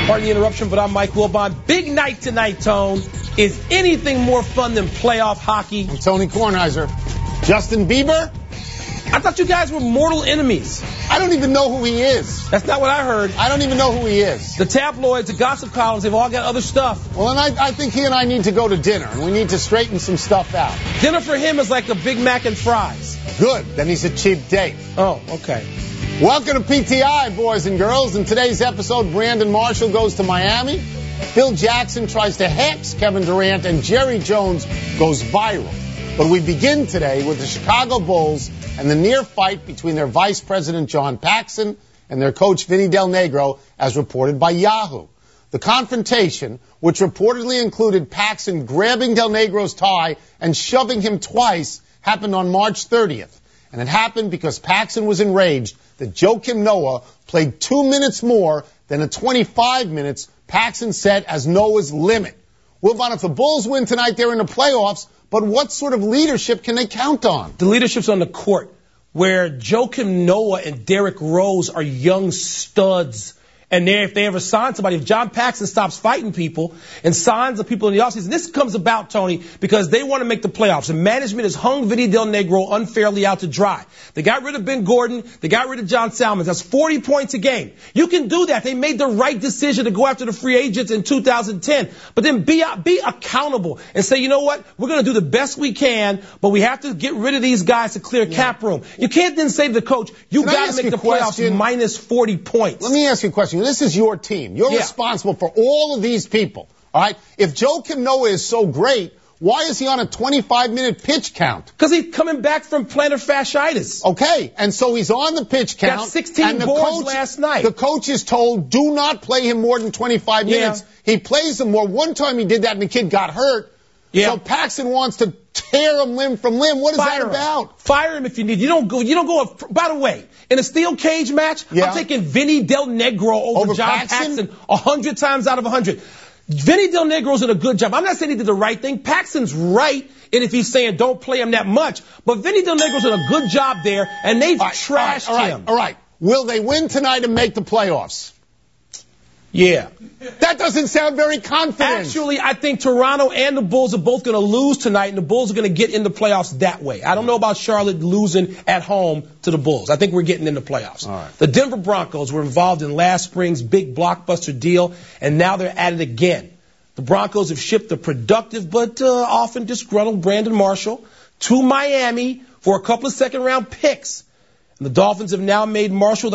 Pardon the interruption, but I'm Mike Wilbon. Big night tonight, Tone. Is anything more fun than playoff hockey? I'm Tony Kornheiser. Justin Bieber? I thought you guys were mortal enemies. I don't even know who he is. That's not what I heard. I don't even know who he is. The tabloids, the gossip columns, they've all got other stuff. Well, and I think he and I need to go to dinner, and we need to straighten some stuff out. Dinner for him is like a Big Mac and fries. Good. Then he's a cheap date. Oh, okay. Welcome to PTI, boys and girls. In today's episode, Brandon Marshall goes to Miami. Phil Jackson tries to hex Kevin Durant, and Jerry Jones goes viral. But we begin today with the Chicago Bulls and the near fight between their vice president, John Paxson, and their coach, Vinny Del Negro, as reported by Yahoo. The confrontation, which reportedly included Paxson grabbing Del Negro's tie and shoving him twice, happened on March 30th. And it happened because Paxson was enraged that Joakim Noah played 2 minutes more than the 25 minutes Paxson set as Noah's limit. Wilbon, if the Bulls win tonight, they're in the playoffs, but what sort of leadership can they count on? The leadership's on the court, where Joakim Noah and Derrick Rose are young studs. And if they ever sign somebody, if John Paxson stops fighting people and signs the people in the offseason, this comes about, Tony, because they want to make the playoffs. And management has hung Vinny Del Negro unfairly out to dry. They got rid of Ben Gordon. They got rid of John Salmons. That's 40 points a game. You can do that. They made the right decision to go after the free agents in 2010. But then be accountable and say, you know what? We're going to do the best we can, but we have to get rid of these guys to clear cap room. You can't then say to the coach, you got to make the playoffs minus 40 points. Let me ask you a question. This is your team. You're responsible for all of these people. All right? If Joakim Noah is so great, why is he on a 25-minute pitch count? Because he's coming back from plantar fasciitis. Okay, and so he's on the pitch count. Got 16 boards last night. The coach is told, do not play him more than 25 minutes. He plays him more. One time he did that and the kid got hurt. So Paxson wants to tear him limb from limb. What is that about? Fire him if you need. You don't go. By the way, in a steel cage match, I'm taking Vinny Del Negro over John Paxson 100 times out of 100. Vinny Del Negro's in a good job. I'm not saying he did the right thing. Paxson's right, and if he's saying don't play him that much. But Vinny Del Negro's in a good job there, and they've trashed him. All right. Will they win tonight and make the playoffs? Yeah. That doesn't sound very confident. Actually, I think Toronto and the Bulls are both going to lose tonight, and the Bulls are going to get in the playoffs that way. I don't know about Charlotte losing at home to the Bulls. I think we're getting in the playoffs. All right. The Denver Broncos were involved in last spring's big blockbuster deal, and now they're at it again. The Broncos have shipped the productive but often disgruntled Brandon Marshall to Miami for a couple of second-round picks. And the Dolphins have now made Marshall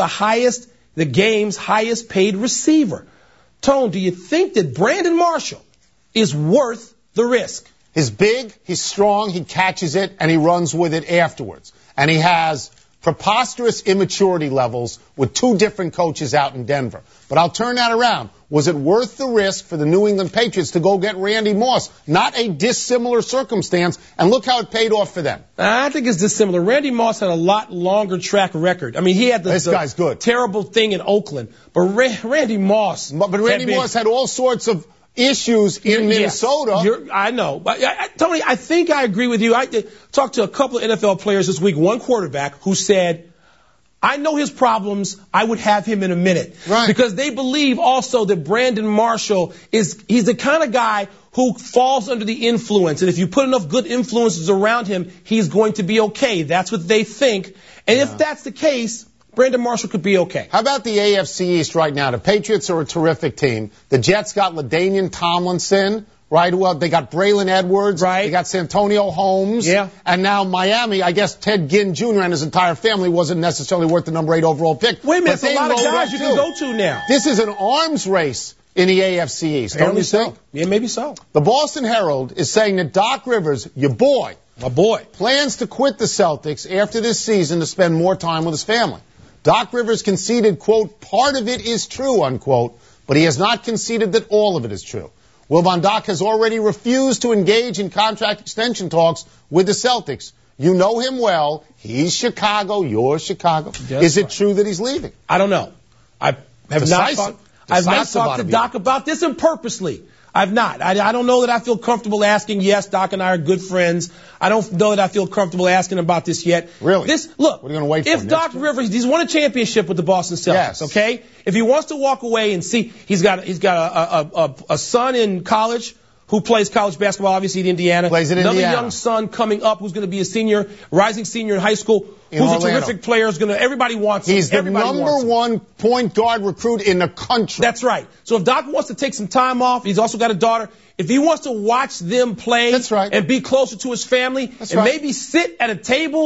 the game's highest paid receiver. Tone, do you think that Brandon Marshall is worth the risk? He's big, he's strong, he catches it, and he runs with it afterwards. And he has preposterous immaturity levels with two different coaches out in Denver. But I'll turn that around. Was it worth the risk for the New England Patriots to go get Randy Moss? Not a dissimilar circumstance, and look how it paid off for them. I think it's dissimilar. Randy Moss had a lot longer track record. I mean, he had this guy's good. Terrible thing in Oakland. But Randy Moss... But Randy Moss had all sorts of issues in Minnesota. I know. But Tony, I think I agree with you. I talked to a couple of NFL players this week, one quarterback, who said, I know his problems. I would have him in a minute. Right. Because they believe also that Brandon Marshall he's the kind of guy who falls under the influence. And if you put enough good influences around him, he's going to be okay. That's what they think. And if that's the case, Brandon Marshall could be okay. How about the AFC East right now? The Patriots are a terrific team. The Jets got LaDainian Tomlinson, right? Well, they got Braylon Edwards. Right. They got Santonio Holmes. Yeah. And now Miami, I guess Ted Ginn Jr. and his entire family wasn't necessarily worth the number 8 overall pick. Wait a minute, there's a lot of guys you can go to now. This is an arms race in the AFC East, don't you think? Yeah, maybe so. The Boston Herald is saying that Doc Rivers, your boy, my boy, plans to quit the Celtics after this season to spend more time with his family. Doc Rivers conceded, quote, part of it is true, unquote, but he has not conceded that all of it is true. Wilbon, Doc has already refused to engage in contract extension talks with the Celtics. You know him well. He's Chicago. You're Chicago. Is it true that he's leaving? I don't know. I have not talked to Doc about this, and purposely. I've not. I don't know that I feel comfortable asking. Yes, Doc and I are good friends. I don't know that I feel comfortable asking about this yet. Really? Look, what are you going to wait for? If Doc Rivers, he's won a championship with the Boston Celtics, yes. okay? If he wants to walk away and see, he's got a son in college who plays college basketball, obviously at Indiana. Plays in Another Indiana. young son coming up who's going to be a senior, rising senior in high school, who's Orlando. a terrific player. Everybody wants him. He's the number one point guard recruit in the country. That's right. So if Doc wants to take some time off, he's also got a daughter. If he wants to watch them play That's right. and be closer to his family That's and right. maybe sit at a table,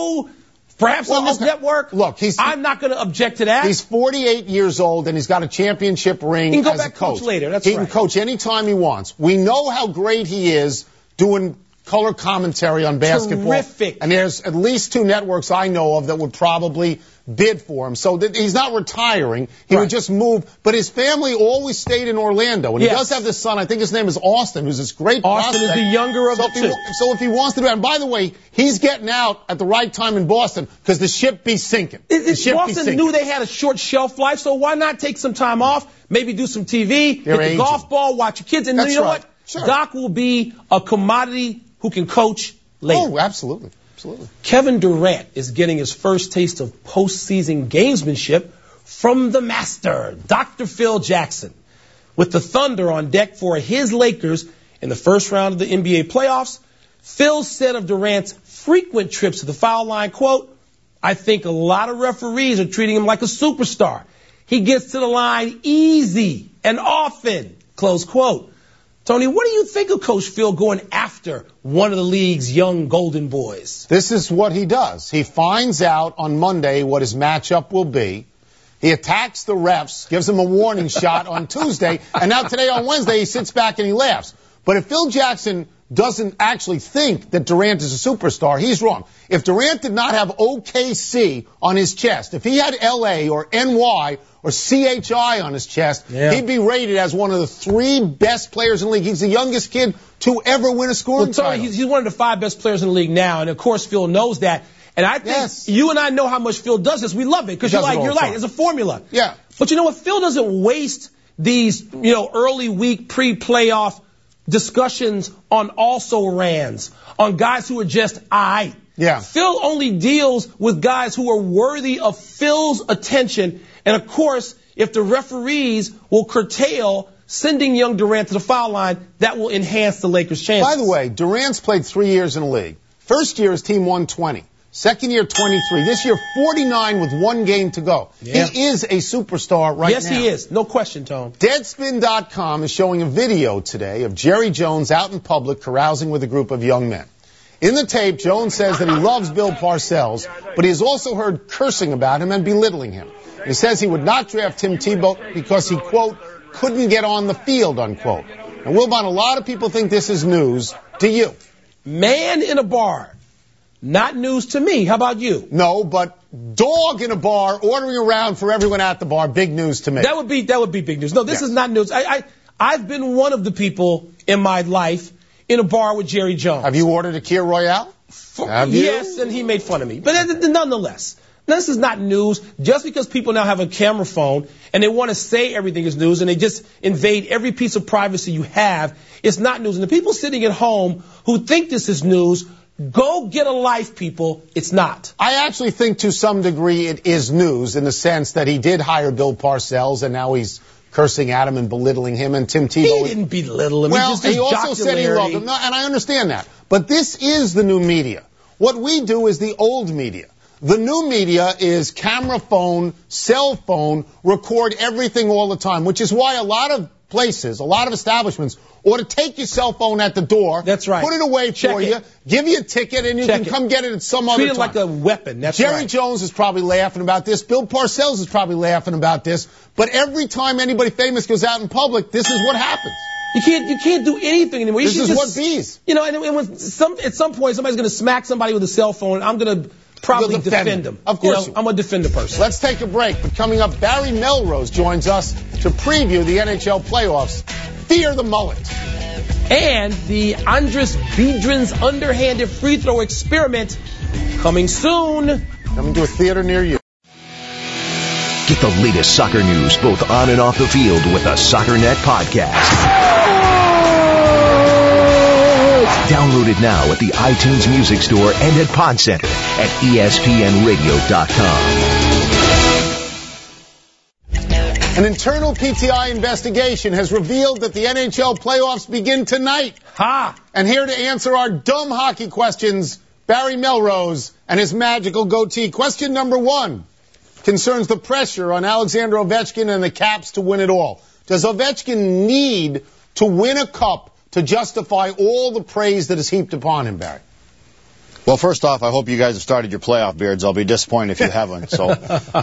perhaps on this network, look, I'm not going to object to that. He's 48 years old and he's got a championship ring. He can go as back a coach later. That's he right. can coach anytime he wants. We know how great he is doing color commentary on basketball. Terrific. And there's at least 2 networks I know of that would probably bid for him. So he's not retiring. He would just move. But his family always stayed in Orlando. And he does have this son. I think his name is Austin, who's this great Austin prospect. is the younger of the two. So if he wants to do it, and by the way, he's getting out at the right time in Boston because the ship be sinking. Boston knew they had a short shelf life, so why not take some time off, maybe do some TV, hit the golf ball, watch your kids, and you know what? Sure. Doc will be a commodity who can coach later. Oh, absolutely. Absolutely. Kevin Durant is getting his first taste of postseason gamesmanship from the master, Dr. Phil Jackson. With the Thunder on deck for his Lakers in the first round of the NBA playoffs, Phil said of Durant's frequent trips to the foul line, quote, I think a lot of referees are treating him like a superstar. He gets to the line easy and often, close quote. Tony, what do you think of Coach Phil going after one of the league's young golden boys? This is what he does. He finds out on Monday what his matchup will be. He attacks the refs, gives them a warning shot on Tuesday, and now today on Wednesday he sits back and he laughs. But if Phil Jackson doesn't actually think that Durant is a superstar, he's wrong. If Durant did not have OKC on his chest, if he had LA or NY or CHI on his chest, he'd be rated as one of the 3 best players in the league. He's the youngest kid to ever win a scoring title. He's one of the 5 best players in the league now, and of course Phil knows that. And I think you and I know how much Phil does this. We love it because you're right. It's a formula. Yeah. But you know what? Phil doesn't waste these, early week pre-playoff discussions on also-rans, on guys who are just aight. Yeah. Phil only deals with guys who are worthy of Phil's attention. And of course, if the referees will curtail sending young Durant to the foul line, that will enhance the Lakers' chances. By the way, Durant's played 3 years in the league. First year his team won 20. Second year, 23. This year, 49 with 1 game to go. Yeah. He is a superstar right now. Yes, he is. No question, Tone. Deadspin.com is showing a video today of Jerry Jones out in public carousing with a group of young men. In the tape, Jones says that he loves Bill Parcells, but he has also heard cursing about him and belittling him. He says he would not draft Tim Tebow because he, quote, couldn't get on the field, unquote. And Wilbon, a lot of people think this is news. Do you? Man in a bar. Not news to me. How about you? No, but dog in a bar ordering around for everyone at the bar, big news to me. That would be big news. No, this is not news. I've been one of the people in my life in a bar with Jerry Jones. Have you ordered a Kir Royale? Have you? Yes, and he made fun of me. But nonetheless, this is not news. Just because people now have a camera phone and they want to say everything is news and they just invade every piece of privacy you have, it's not news. And the people sitting at home who think this is news, go get a life, people. It's not. I actually think to some degree it is news in the sense that he did hire Bill Parcells and now he's cursing at him and belittling him, and Tim Tebow. He didn't belittle him. Well, he also said he loved him. No, and I understand that. But this is the new media. What we do is the old media. The new media is camera phone, cell phone, record everything all the time, which is why a lot of places, a lot of establishments ought to take your cell phone at the door. That's right. Put it away for you, give you a ticket, and you can come get it at some other time. Treat it like a weapon. That's Jerry Jones is probably laughing about this. Bill Parcells is probably laughing about this. But every time anybody famous goes out in public, this is what happens. You can't do anything anymore. This is what bees. And when at some point somebody's going to smack somebody with a cell phone, I'm going to probably defend them. Of course. I'm a defender person. Let's take a break. But coming up, Barry Melrose joins us to preview the NHL playoffs. Fear the mullet. And the Andris Biedrins underhanded free throw experiment coming soon. Coming to a theater near you. Get the latest soccer news both on and off the field with the SoccerNet Podcast. Download it now at the iTunes Music Store and at Pod Center at ESPNRadio.com. An internal PTI investigation has revealed that the NHL playoffs begin tonight. Ha! And here to answer our dumb hockey questions, Barry Melrose and his magical goatee. Question number 1 concerns the pressure on Alexander Ovechkin and the Caps to win it all. Does Ovechkin need to win a cup to justify all the praise that is heaped upon him, Barry? Well, first off, I hope you guys have started your playoff beards. I'll be disappointed if you haven't. So,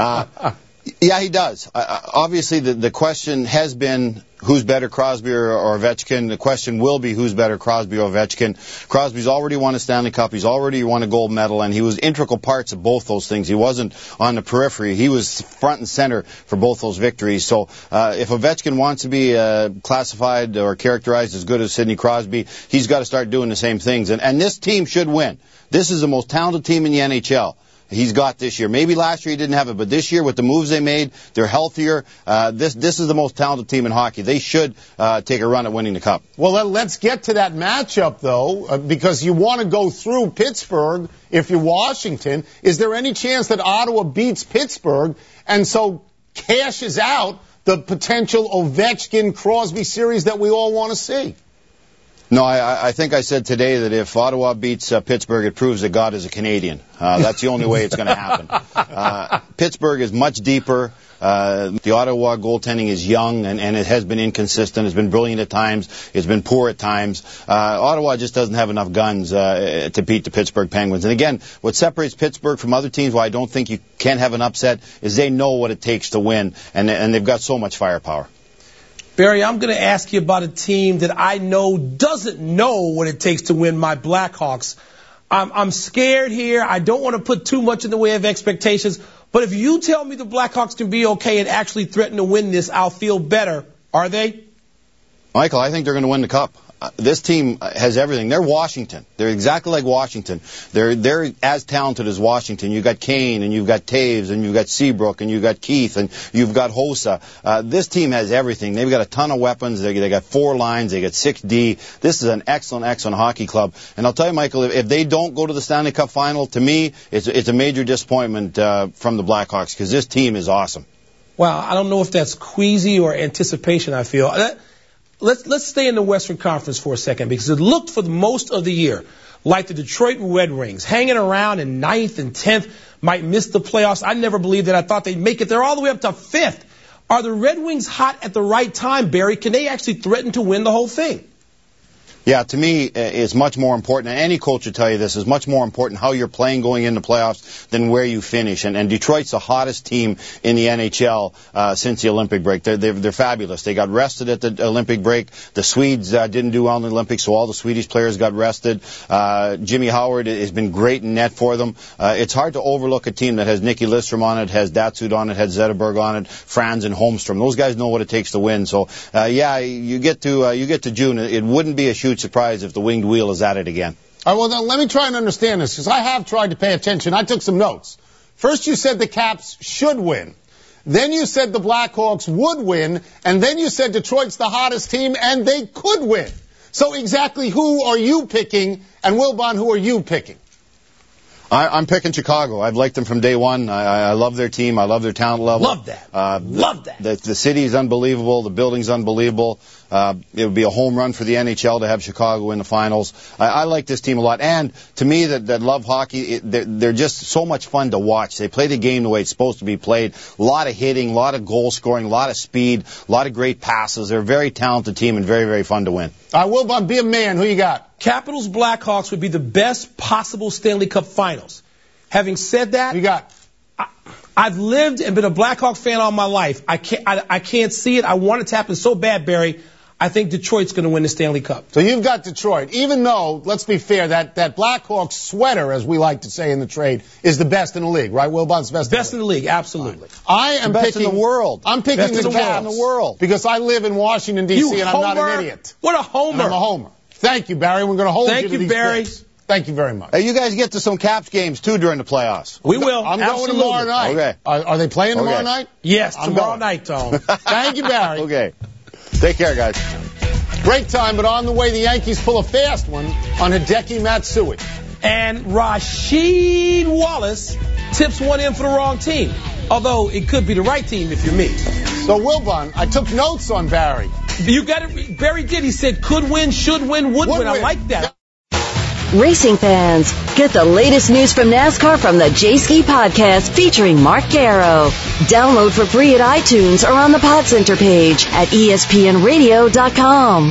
yeah, he does. Obviously, the question has been who's better, Crosby or Ovechkin. The question will be who's better, Crosby or Ovechkin. Crosby's already won a Stanley Cup. He's already won a gold medal, and he was integral parts of both those things. He wasn't on the periphery. He was front and center for both those victories. So if Ovechkin wants to be classified or characterized as good as Sidney Crosby, he's got to start doing the same things. And this team should win. This is the most talented team in the NHL. He's got this year. Maybe last year he didn't have it, but this year with the moves they made, they're healthier. This is the most talented team in hockey. They should take a run at winning the Cup. Well, let's get to that matchup, though, because you want to go through Pittsburgh if you're Washington. Is there any chance that Ottawa beats Pittsburgh and so cashes out the potential Ovechkin-Crosby series that we all want to see? No, I think I said today that if Ottawa beats Pittsburgh, it proves that God is a Canadian. That's the only way it's going to happen. Pittsburgh is much deeper. The Ottawa goaltending is young, and it has been inconsistent. It's been brilliant at times. It's been poor at times. Ottawa just doesn't have enough guns to beat the Pittsburgh Penguins. And again, what separates Pittsburgh from other teams, why I don't think you can have an upset, is they know what it takes to win, and they've got so much firepower. Barry, I'm going to ask you about a team that I know doesn't know what it takes to win, my Blackhawks. I'm scared here. I don't want to put too much in the way of expectations. But if you tell me the Blackhawks can be okay and actually threaten to win this, I'll feel better. Are they? Michael, I think they're going to win the Cup. This team has everything. They're Washington. They're exactly like Washington. They're as talented as Washington. You've got Kane, and you've got Taves, and you've got Seabrook, and you've got Keith, and you've got Hossa. This team has everything. They've got a ton of weapons. They got 4 lines. They got 6D. This is an excellent, excellent hockey club. And I'll tell you, Michael, if they don't go to the Stanley Cup final, to me, it's a major disappointment from the Blackhawks because this team is awesome. Well, I don't know if that's queasy or anticipation, I feel. Let's stay in the Western Conference for a second because it looked for the most of the year like the Detroit Red Wings hanging around in 9th and 10th might miss the playoffs. I never believed that. I thought they'd make it. They're all the way up to 5th. Are the Red Wings hot at the right time, Barry? Can they actually threaten to win the whole thing? Yeah, to me, it's much more important, and any coach will tell you this, is much more important how you're playing going into playoffs than where you finish. And Detroit's the hottest team in the NHL since the Olympic break. They're fabulous. They got rested at the Olympic break. The Swedes didn't do well in the Olympics, so all the Swedish players got rested. Jimmy Howard has been great in net for them. It's hard to overlook a team that has Nicky Lidstrom on it, has Datsud on it, has Zetterberg on it, Franz and Holmstrom. Those guys know what it takes to win. So, yeah, you get to June. It wouldn't be a huge surprise if the winged wheel is at it again. All right, well, now let me try and understand this, because I have tried to pay attention. I took some notes. First, you said the Caps should win. Then you said the Blackhawks would win. And then you said Detroit's the hottest team, and they could win. So exactly who are you picking? And Wilbon, who are you picking? I'm picking Chicago. I've liked them from day one. I love their team. I love their talent level. Love that. Love that. The city is unbelievable. The building's unbelievable. It would be a home run for the NHL to have Chicago in the finals. I like this team a lot. And to me, that love hockey, they're just so much fun to watch. They play the game the way it's supposed to be played. A lot of hitting, a lot of goal scoring, a lot of speed, a lot of great passes. They're a very talented team and very, very fun to win. Wilbon, be a man. Who you got? Capitals Blackhawks would be the best possible Stanley Cup finals. Having said that, you got? I've lived and been a Blackhawk fan all my life. I can't see it. I want it to happen so bad, Barry. I think Detroit's going to win the Stanley Cup. So you've got Detroit, even though, let's be fair, that Blackhawks sweater, as we like to say in the trade, is the best in the league, right? Wilbon's best in the league, absolutely. I am best picking in the world. I'm picking the Caps in the world because I live in Washington D.C. and I'm not an idiot. What a homer! And I'm a homer. Thank you, Barry. We're going to hold you to these Barry. picks. Thank you very much. Hey, you guys get to some Caps games too during the playoffs. We will. I'm going tomorrow night. Okay. Are they playing tomorrow night? Yes, tomorrow night, Tom. Thank you, Barry. Okay. Take care, guys. Break time, but on the way, the Yankees pull a fast one on Hideki Matsui. And Rasheed Wallace tips one in for the wrong team. Although it could be the right team if you're me. So, Wilbon, I took notes on Barry. You got it. Barry did. He said could win, should win, would win. I like that. Racing fans, get the latest news from NASCAR from the J-Ski Podcast featuring Mark Garrow. Download for free at iTunes or on the Pod Center page at ESPNradio.com.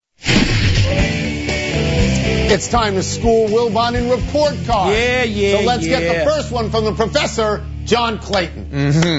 It's time to school Wilbon in report card. Yeah. So let's get the first one from the professor, John Clayton.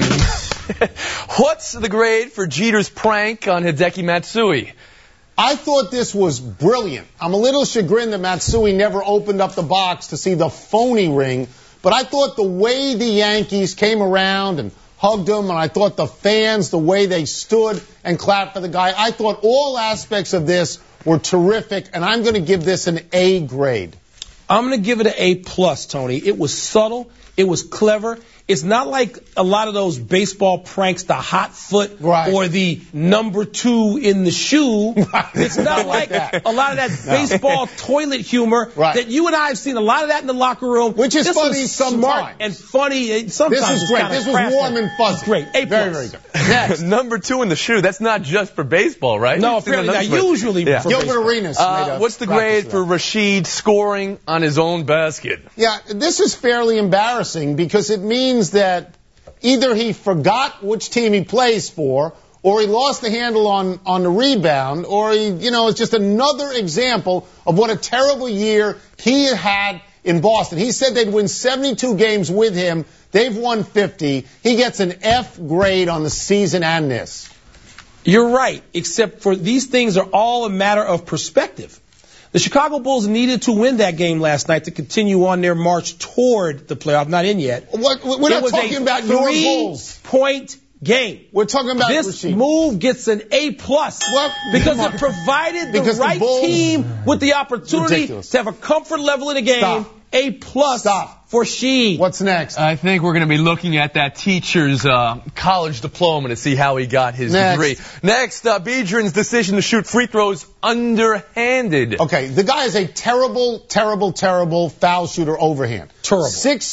What's the grade for Jeter's prank on Hideki Matsui? I thought this was brilliant. I'm a little chagrined that Matsui never opened up the box to see the phony ring, but I thought the way the Yankees came around and hugged him, and I thought the fans, the way they stood and clapped for the guy, I thought all aspects of this were terrific, and I'm going to give this an A grade. I'm going to give it an A+, Tony. It was subtle. It was clever. It's not like a lot of those baseball pranks, the hot foot or the number 2 in the shoe. It's not like a lot of that baseball toilet humor that you and I have seen a lot of that in the locker room. Which is funny sometimes. Smart and funny sometimes. This is great. This was warm and fuzzy. It's great. A+. Very, very good. Next. Number 2 in the shoe. That's not just for baseball, right? No, apparently not. Usually for Gilbert baseball. Arenas. What's the grade for Rasheed scoring on his own basket? Yeah, this is fairly embarrassing because it means that either he forgot which team he plays for, or he lost the handle on the rebound, or it's just another example of what a terrible year he had in Boston. He said they'd win 72 games with him. They've won 50. He gets an F grade on the season and this. You're right, except for these things are all a matter of perspective. The Chicago Bulls needed to win that game last night to continue on their march toward the playoff. Not in yet. We're not talking about your Bulls. 3-point game. We're talking about this Rasheed. move gets an A+ because it provided the right team with the opportunity to have a comfort level in the game. Stop. A+ for Sheed. What's next? I think we're going to be looking at that teacher's college diploma to see how he got his degree. Next, Biedron's decision to shoot free throws underhanded. Okay, the guy is a terrible, terrible, terrible foul shooter overhand. Terrible.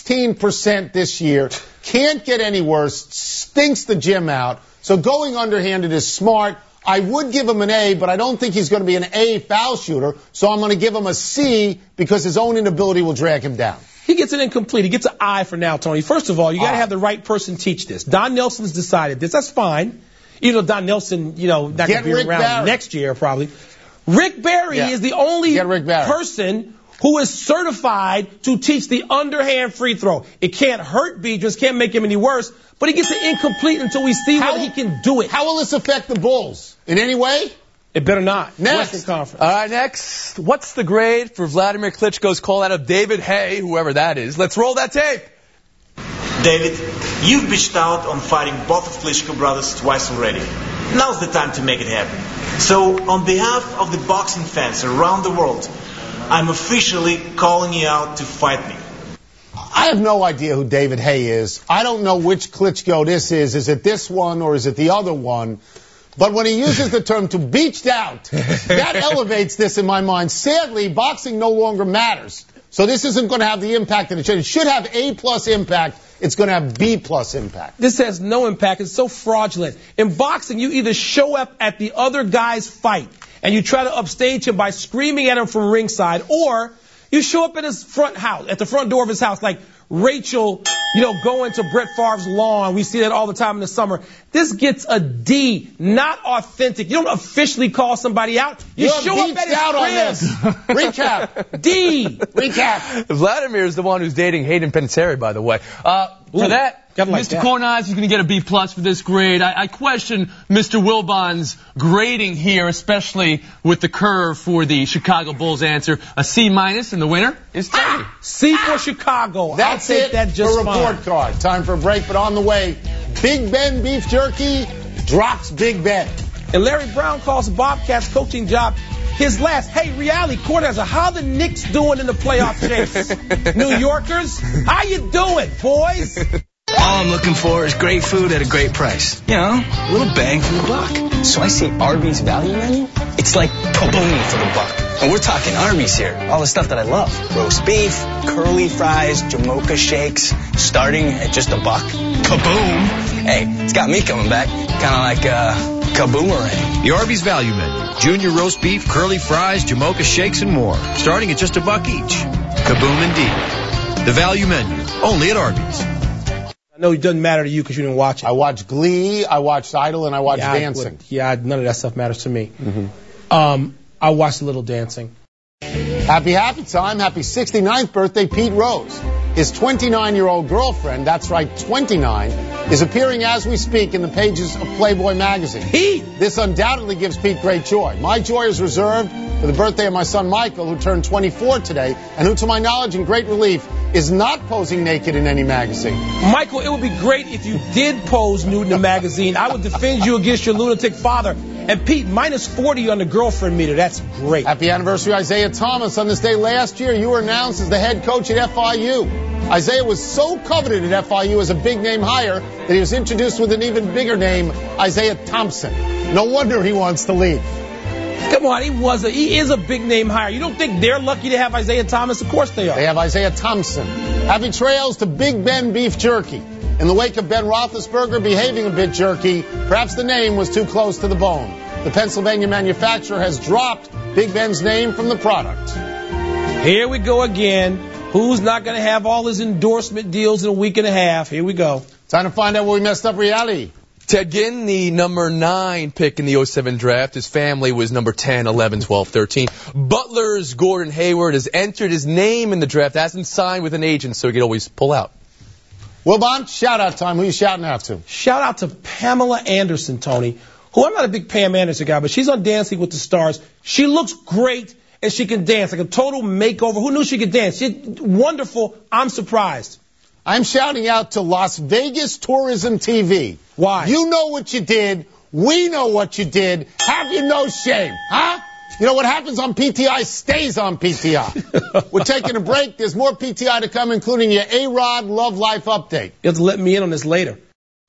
16% this year. Can't get any worse. Stinks the gym out. So going underhanded is smart. I would give him an A, but I don't think he's going to be an A foul shooter, so I'm going to give him a C because his own inability will drag him down. He gets an incomplete. He gets an I for now, Tony. First of all, you got to have the right person teach this. Don Nelson's decided this. That's fine. Even though Don Nelson, not going to be around next year probably. Rick Barry is the only person who is certified to teach the underhand free throw. It can't hurt Biedron, can't make him any worse, but he gets it incomplete until we see whether he can do it. How will this affect the Bulls? In any way? It better not. Next. Western Conference. All right, next. What's the grade for Vladimir Klitschko's call out of David Hay, whoever that is? Let's roll that tape. David, you've bitched out on fighting both of Klitschko brothers twice already. Now's the time to make it happen. So, on behalf of the boxing fans around the world, I'm officially calling you out to fight me. I have no idea who David Hay is. I don't know which Klitschko this is. Is it this one or is it the other one? But when he uses the term to beached out, that elevates this in my mind. Sadly, boxing no longer matters. So this isn't going to have the impact that it should. It should have A+ impact. It's going to have B+ impact. This has no impact. It's so fraudulent. In boxing, you either show up at the other guy's fight and you try to upstage him by screaming at him from ringside, or you show up at his front house, at the front door of his house, like Rachel, going to Brett Favre's lawn. We see that all the time in the summer. This gets a D, not authentic. You don't officially call somebody out. You show up at his out on this. Recap. D. Recap. Vladimir is the one who's dating Hayden Panettiere, by the way. For that, Mr. Kornaz is going to get a B+ for this grade. I question Mr. Wilbon's grading here, especially with the curve for the Chicago Bulls answer. A C-, and the winner is Tony. C for Chicago. That's I'll take that just for report card. Time for a break, but on the way, Big Ben Beef Jerky drops Big Ben. And Larry Brown calls Bobcats coaching job his last. Hey, reality Kornaz, how the Knicks doing in the playoff chase? New Yorkers, how you doing, boys? All I'm looking for is great food at a great price. A little bang for the buck. So I see Arby's value menu. It's like kaboom for the buck. And we're talking Arby's here. All the stuff that I love. Roast beef, curly fries, Jamocha shakes, starting at just $1. Kaboom! Hey, it's got me coming back. Kind of like kaboomerang. The Arby's Value Menu. Junior roast beef, curly fries, Jamocha shakes, and more. Starting at just $1 each. Kaboom indeed. The Value Menu. Only at Arby's. I know it doesn't matter to you because you didn't watch it. I watched Glee, I watched Idol, and I watched Dancing. None of that stuff matters to me. I watched a little Dancing. Happy time. Happy 69th birthday, Pete Rose. His 29-year-old girlfriend, that's right, 29, is appearing as we speak in the pages of Playboy magazine. Pete! This undoubtedly gives Pete great joy. My joy is reserved for the birthday of my son Michael, who turned 24 today, and who, to my knowledge and great relief, is not posing naked in any magazine. Michael, it would be great if you did pose nude in a magazine. I would defend you against your lunatic father. And Pete, minus 40 on the girlfriend meter. That's great. Happy anniversary, Isaiah Thomas. On this day last year, you were announced as the head coach at FIU. Isaiah was so coveted at FIU as a big-name hire that he was introduced with an even bigger name, Isaiah Thompson. No wonder he wants to leave. Come on, he is a big-name hire. You don't think they're lucky to have Isaiah Thomas? Of course they are. They have Isaiah Thompson. Happy trails to Big Ben Beef Jerky. In the wake of Ben Roethlisberger behaving a bit jerky, perhaps the name was too close to the bone. The Pennsylvania manufacturer has dropped Big Ben's name from the product. Here we go again. Who's not going to have all his endorsement deals in a week and a half? Here we go. Time to find out where we messed up reality. Ted Ginn, the number 9 pick in the 07 draft. His family was number 10, 11, 12, 13. Butler's Gordon Hayward has entered his name in the draft, hasn't signed with an agent, so he could always pull out. Wilbon, shout-out time. Who are you shouting out to? Shout out to Pamela Anderson, Tony, who I'm not a big Pam Anderson guy, but she's on Dancing with the Stars. She looks great, and she can dance, like a total makeover. Who knew she could dance? She's wonderful. I'm surprised. I'm shouting out to Las Vegas Tourism TV. Why? You know what you did. We know what you did. Have you no shame, huh? You know what happens on PTI stays on PTI. We're taking a break. There's more PTI to come, including your A-Rod Love Life update. You have to let me in on this later.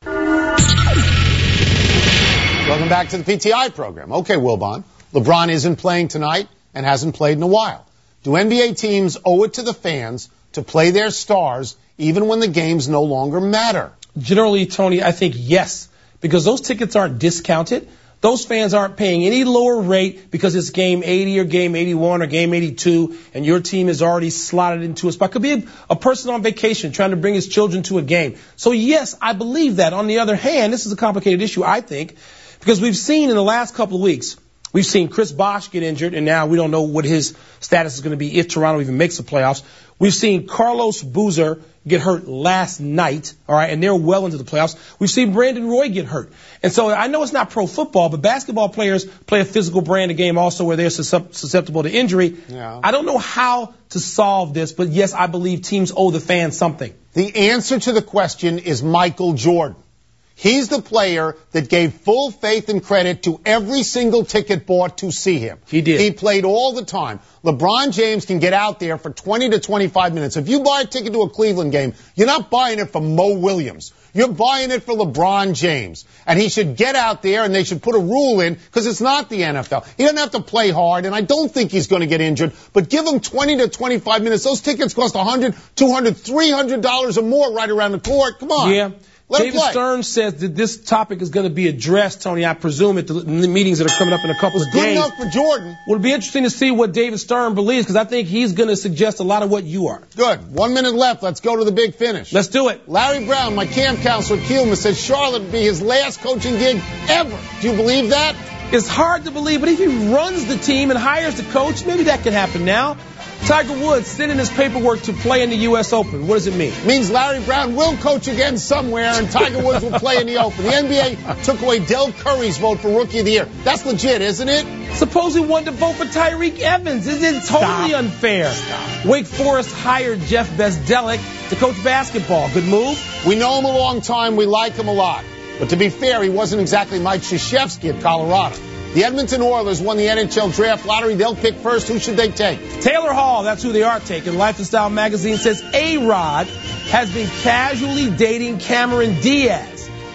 Welcome back to the PTI program. Okay, Wilbon. LeBron isn't playing tonight and hasn't played in a while. Do NBA teams owe it to the fans to play their stars even when the games no longer matter? Generally, Tony, I think yes, because those tickets aren't discounted. Those fans aren't paying any lower rate because it's game 80 or game 81 or game 82 and your team is already slotted into a spot. Could be a person on vacation trying to bring his children to a game. So yes, I believe that. On the other hand, this is a complicated issue, I think, because we've seen in the last couple of weeks, we've seen Chris Bosh get injured, and now we don't know what his status is going to be if Toronto even makes the playoffs. We've seen Carlos Boozer get hurt last night, all right, and they're well into the playoffs. We've seen Brandon Roy get hurt. And so I know it's not pro football, but basketball players play a physical brand of game also where they're susceptible to injury. Yeah. I don't know how to solve this, but yes, I believe teams owe the fans something. The answer to the question is Michael Jordan. He's the player that gave full faith and credit to every single ticket bought to see him. He did. He played all the time. LeBron James can get out there for 20 to 25 minutes. If you buy a ticket to a Cleveland game, you're not buying it for Mo Williams. You're buying it for LeBron James. And he should get out there and they should put a rule in because it's not the NFL. He doesn't have to play hard, and I don't think he's going to get injured, but give him 20 to 25 minutes. Those tickets cost $100, $200, $300 or more right around the court. Come on. Yeah. David Stern says that this topic is going to be addressed, Tony, I presume, at the meetings that are coming up in a couple of days. Good enough for Jordan. Well, it'll be interesting to see what David Stern believes, because I think he's going to suggest a lot of what you are. Good. 1 minute left. Let's go to the big finish. Let's do it. Larry Brown, my camp counselor at Kielman, says Charlotte would be his last coaching gig ever. Do you believe that? It's hard to believe, but if he runs the team and hires the coach, maybe that could happen now. Tiger Woods sending his paperwork to play in the U.S. Open. What does it mean? It means Larry Brown will coach again somewhere, and Tiger Woods will play in the Open. The NBA took away Del Curry's vote for Rookie of the Year. That's legit, isn't it? Suppose he wanted to vote for Tyreek Evans. Isn't it totally unfair? Wake Forest hired Jeff Bezdelik to coach basketball. Good move? We know him a long time. We like him a lot. But to be fair, he wasn't exactly Mike Krzyzewski at Colorado. The Edmonton Oilers won the NHL draft lottery. They'll pick first. Who should they take? Taylor Hall, that's who they are taking. Life and Style magazine says A-Rod has been casually dating Cameron Diaz.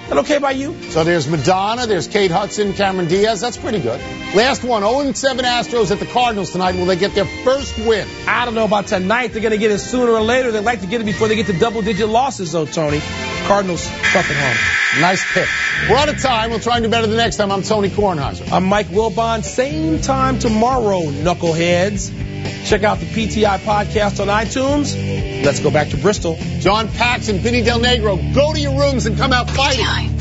That okay by you? So there's Madonna, there's Kate Hudson, Cameron Diaz. That's pretty good. Last one, 0-7 Astros at the Cardinals tonight. Will they get their first win? I don't know about tonight. They're going to get it sooner or later. They'd like to get it before they get to double-digit losses, though, Tony. Cardinals tough at home. Nice pick. We're out of time. We'll try and do better the next time. I'm Tony Kornheiser. I'm Mike Wilbon. Same time tomorrow, knuckleheads. Check out the PTI podcast on iTunes. Let's go back to Bristol. John Paxson, Vinny Del Negro, go to your rooms and come out fighting.